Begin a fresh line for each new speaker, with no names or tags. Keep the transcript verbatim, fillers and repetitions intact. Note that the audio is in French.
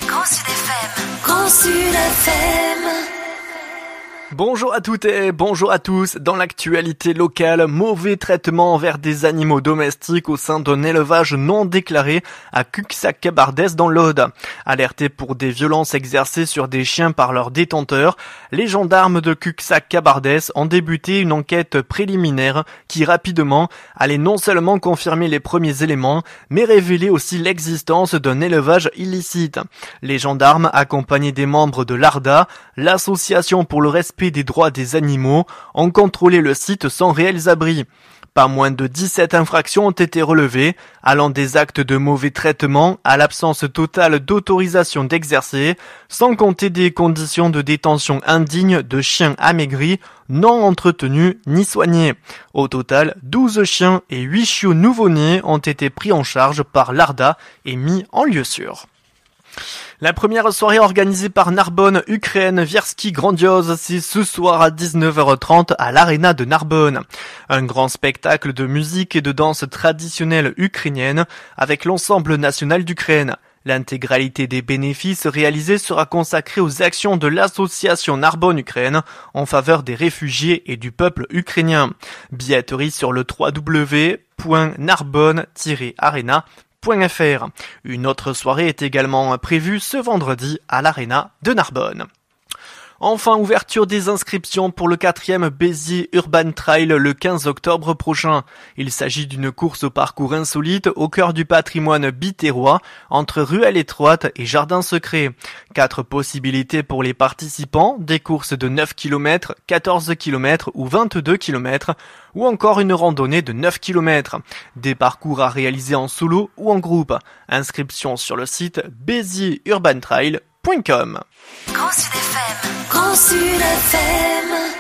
Grand Sud F M. Grand Sud F M.
Bonjour à toutes et bonjour à tous. Dans l'actualité locale, mauvais traitement envers des animaux domestiques au sein d'un élevage non déclaré à Cuxac-Cabardès dans l'Aude. Alertés pour des violences exercées sur des chiens par leurs détenteurs, les gendarmes de Cuxac-Cabardès ont débuté une enquête préliminaire qui rapidement allait non seulement confirmer les premiers éléments, mais révéler aussi l'existence d'un élevage illicite. Les gendarmes, accompagnés des membres de l'A R D A, l'association pour le respect des droits des animaux, ont contrôlé le site sans réels abris. Pas moins de dix-sept infractions ont été relevées, allant des actes de mauvais traitement à l'absence totale d'autorisation d'exercer, sans compter des conditions de détention indignes de chiens amaigris, non entretenus ni soignés. Au total, douze chiens et huit chiots nouveau-nés ont été pris en charge par l'A R D A et mis en lieu sûr. La première soirée organisée par Narbonne Ukraine Wierski Grandiose, c'est ce soir à dix-neuf heures trente à l'Arena de Narbonne. Un grand spectacle de musique et de danse traditionnelle ukrainienne avec l'ensemble national d'Ukraine. L'intégralité des bénéfices réalisés sera consacrée aux actions de l'association Narbonne-Ukraine en faveur des réfugiés et du peuple ukrainien. Billetterie sur le w w w point narbonne tiret arena point f r. Une autre soirée est également prévue ce vendredi à l'Arena de Narbonne. Enfin, ouverture des inscriptions pour le quatrième Béziers Urban Trail le quinze octobre prochain. Il s'agit d'une course au parcours insolite au cœur du patrimoine biterrois entre ruelle étroite et jardin secret. Quatre possibilités pour les participants, des courses de neuf kilomètres, quatorze kilomètres ou vingt-deux kilomètres, ou encore une randonnée de neuf kilomètres. Des parcours à réaliser en solo ou en groupe. Inscription sur le site béziers urban trail point com.
Grand Sud F M. Grand Sud F M.